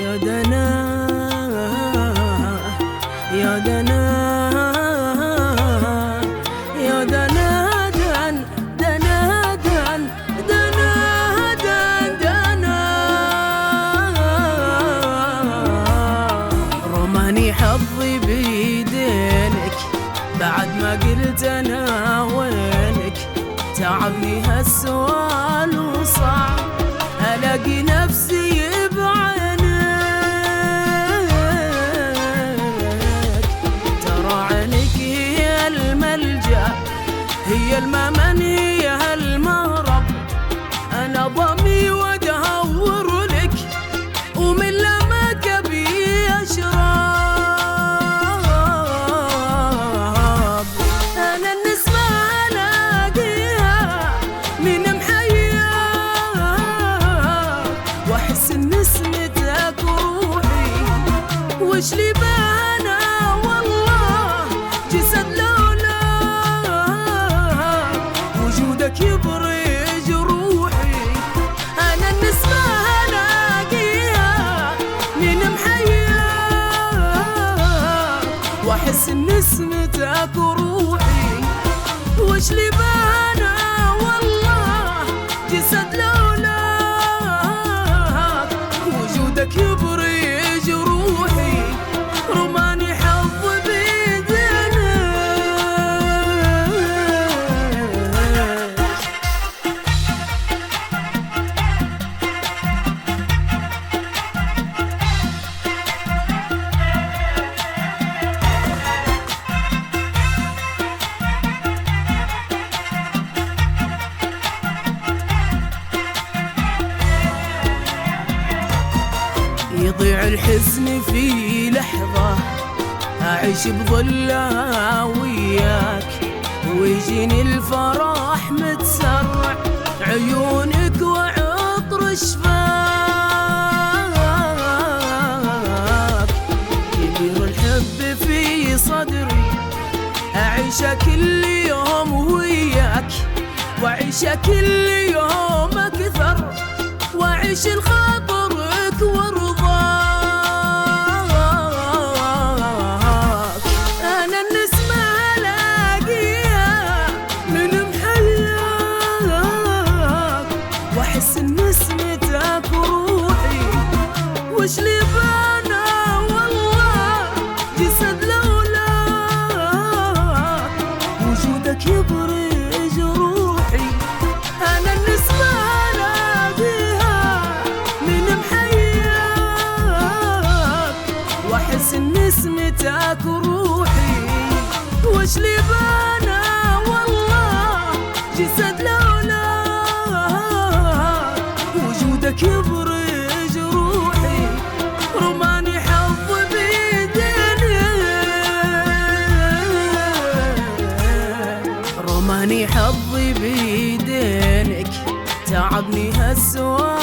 دنا يا دنا يا دنا دن دنا دن دنا دن دنا رماني حظي بيدينك بعد ما قلت انا وينك. تعبني هالسؤال وصعب الاقي نفسي بعينك. ترى عينك هي الملجأ، هي المأمن، هي هالمهرب. انا ضمي وادهور لك ومن لمك ابي اشرب. انا النسمة الاقيها من محيا واحس ان نسمتك روحي. وش لي بانا والله جسد لولا وجودك يبري جروحي. انا النسمة الاقيها من محيا واحس ان نسمتك روحي. وش لي بانا والله جسد لولا وجودك يبري جروحي. رماني حظ بيدينك. يضيع الحزن في لحظة أعيش بظلها وياك. ويجيني الفرح متسرع عيونك وعطر شفاك. يدير الحب في صدري أعيش كل يوم وياك. وأعيش كل يوم أكثر وأعيش لخاطرك وارضاك. أنا النسمة ألاقيها من محياك وأحس إن نسمتك روحي. وش لي بانا والله جسد لولاك وجودك يبري جروحي. أنا النسمة واحس ان نسمتك روحي. وش لي بانا والله جسد لولاك وجودك يبري جروحي. رماني حظ بيدينك رماني حظي بيدينك. تعبني هالسؤال